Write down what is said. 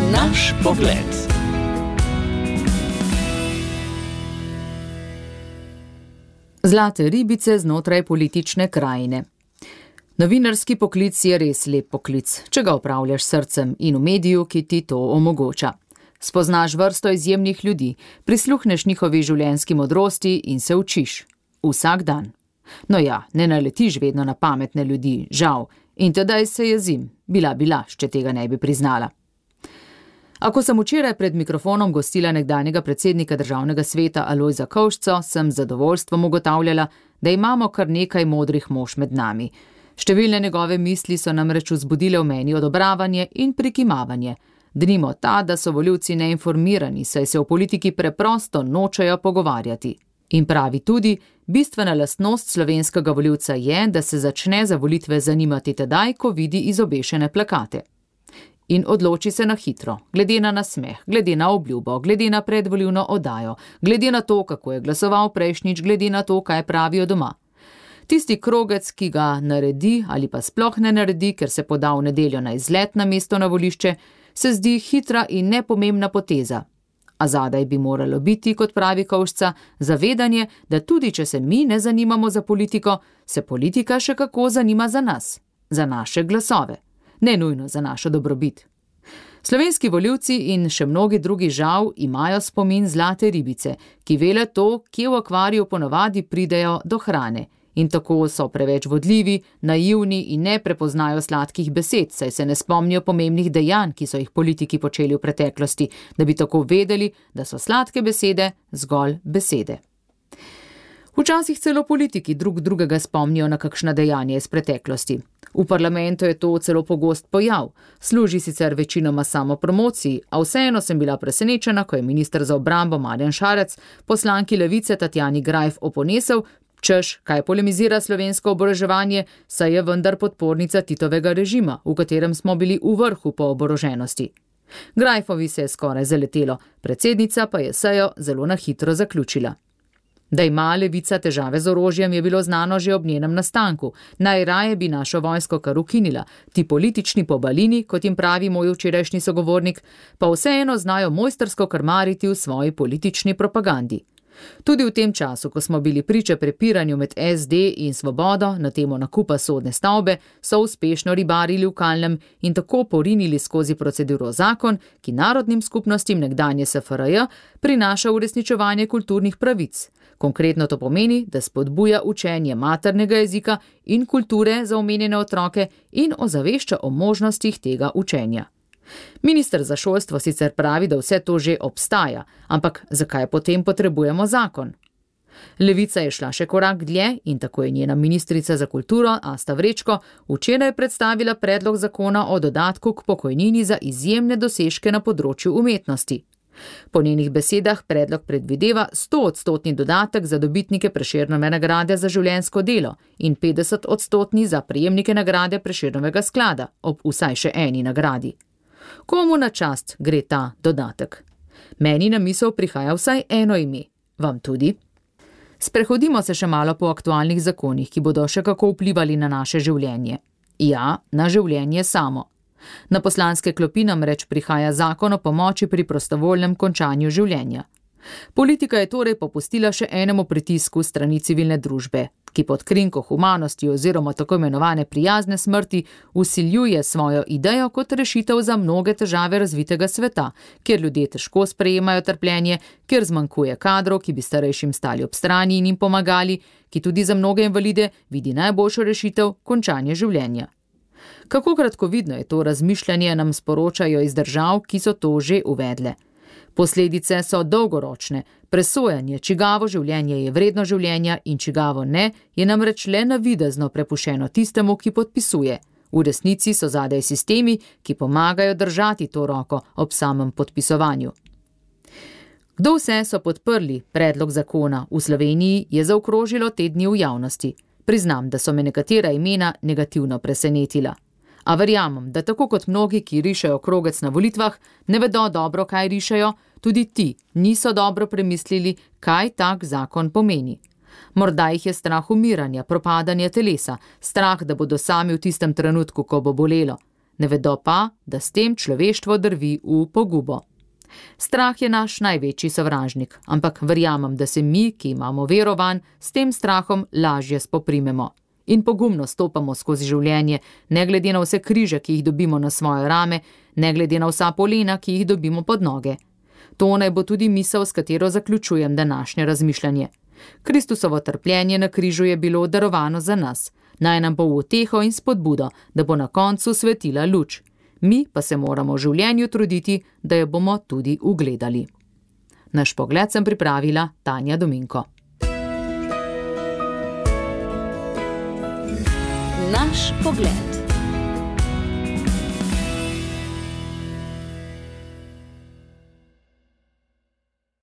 Naš pogled. Zlate ribice znotraj politične krajine. Novinarski poklic je res lep poklic, če ga opravljaš srcem in v mediju, ki ti to omogoča. Spoznaš vrsto izjemnih ljudi, prisluhneš njihovi življenjski modrosti in se učiš. Vsak dan. No ja, ne naletiš vedno na pametne ljudi, žal, in tedaj se jezim, bila bi laž, če tega ne bi priznala. Ako sem včeraj pred mikrofonom gostila nekdanjega predsednika Državnega sveta Alojza Kovšco, sem z zadovoljstvom ugotavljala, da imamo kar nekaj modrih mož med nami. Številne njegove misli so namreč vzbudile v meni odobravanje in prikimavanje. Denimo ta, da so volivci neinformirani, saj se v politiki preprosto nočejo pogovarjati. In pravi tudi, bistvena lastnost slovenskega volivca je, da se začne za volitve zanimati tedaj, ko vidi izobešene plakate. In odloči se na hitro, glede na nasmeh, glede na obljubo, glede na predvolilno oddajo, glede na to, kako je glasoval prejšnjič, glede na to, kaj pravijo doma. Tisti krogec, ki ga naredi ali pa sploh ne naredi, ker se poda v nedeljo na izlet na mesto na volišče, se zdi hitra in nepomembna poteza. A zadaj bi moralo biti, kot pravi Kovšca, zavedanje, da tudi če se mi ne zanimamo za politiko, se politika še kako zanima za nas, za naše glasove, ne nujno za našo dobrobit. Slovenski volivci in še mnogi drugi žal imajo spomin zlate ribice, ki vele to, kje v akvariju ponavadi pridejo do hrane. In tako so preveč vodljivi, naivni in ne prepoznajo sladkih besed, saj se ne spomnijo pomembnih dejanj, ki so jih politiki počeli v preteklosti, da bi tako vedeli, da so sladke besede zgolj besede. Včasih celo politiki drug drugega spomnijo na kakšna dejanja iz preteklosti. V parlamentu je to celo pogost pojav, služi sicer večinoma samopromociji, a vseeno sem bila presenečena, ko je minister za obrambo Marjan Šarec poslanki Levice Tatjani Greif oponesel, češ, kaj polemizira slovensko oboroževanje, saj je vendar podpornica Titovega režima, v katerem smo bili v vrhu po oboroženosti. Greifovi se je skoraj zaletelo, predsednica pa je sejo zelo na hitro zaključila. Da ima Levica težave z orožjem, je bilo znano že ob njenem nastanku. Najraje bi našo vojsko kar ukinila. Ti politični pobalini, kot jim pravi moj včerajšnji sogovornik, pa vseeno znajo mojstrsko krmariti v svoji politični propagandi. Tudi v tem času, ko smo bili priče prepiranju med SD in Svobodo na temo nakupa sodne stavbe, so uspešno ribarili v kalnem in tako porinili skozi proceduro zakon, ki narodnim skupnostim nekdanje SFRJ prinaša uresničevanje kulturnih pravic. Konkretno to pomeni, da spodbuja učenje maternega jezika in kulture za omenjene otroke in ozavešča o možnostih tega učenja. Minister za šolstvo sicer pravi, da vse to že obstaja, ampak zakaj potem potrebujemo zakon? Levica je šla še korak dlje in tako je njena ministrica za kulturo Asta Vrečko včeraj predstavila predlog zakona o dodatku k pokojnini za izjemne dosežke na področju umetnosti. Po njenih besedah predlog predvideva 100% dodatek za dobitnike Prešernove nagrade za življenjsko delo in 50% za prejemnike nagrade Prešernovega sklada ob vsaj še eni nagradi. Komu na čast gre ta dodatek? Meni na misel prihaja vsaj eno ime. Vam tudi? Sprehodimo se še malo po aktualnih zakonih, ki bodo še kako vplivali na naše življenje. Ja, na življenje samo. Na poslanske klopi namreč prihaja zakon o pomoči pri prostovoljnem končanju življenja. Politika je torej popustila še enemu pritisku strani civilne družbe, ki pod krinko humanosti oziroma tako imenovane prijazne smrti vsiljuje svojo idejo kot rešitev za mnoge težave razvitega sveta, kjer ljudje težko sprejemajo trpljenje, kjer zmanjkuje kadrov, ki bi starejšim stali ob strani in jim pomagali, ki tudi za mnoge invalide vidi najboljšo rešitev končanje življenja. Kako kratkovidno je to razmišljanje, nam sporočajo iz držav, ki so to že uvedle. Posledice so dolgoročne, presojanje, čigavo življenje je vredno življenja in čigavo ne, je namreč le navidezno prepuščeno tistemu, ki podpisuje. V resnici so zadaj sistemi, ki pomagajo držati to roko ob samem podpisovanju. Kdo vse so podprli predlog zakona v Sloveniji, je zaokrožilo te dni v javnosti. Priznam, da so me nekatera imena negativno presenetila. A verjamem, da tako kot mnogi, ki rišejo krogec na volitvah, ne vedo dobro, kaj rišejo, tudi ti niso dobro premislili, kaj tak zakon pomeni. Morda jih je strah umiranja, propadanja telesa, strah, da bodo sami v tistem trenutku, ko bo bolelo. Ne vedo pa, da s tem človeštvo drvi v pogubo. Strah je naš največji sovražnik, ampak verjamem, da se mi, ki imamo vero vanj, s tem strahom lažje spoprimemo in pogumno stopamo skozi življenje, ne glede na vse križe, ki jih dobimo na svoje rame, ne glede na vsa polena, ki jih dobimo pod noge. To naj bo tudi misel, s katero zaključujem današnje razmišljanje. Kristusovo trpljenje na križu je bilo darovano za nas. Naj nam bo v uteho in spodbudo, da bo na koncu svetila luč. Mi pa se moramo v življenju truditi, da jo bomo tudi ugledali. Naš pogled sem pripravila Tanja Dominko. Naš pogled.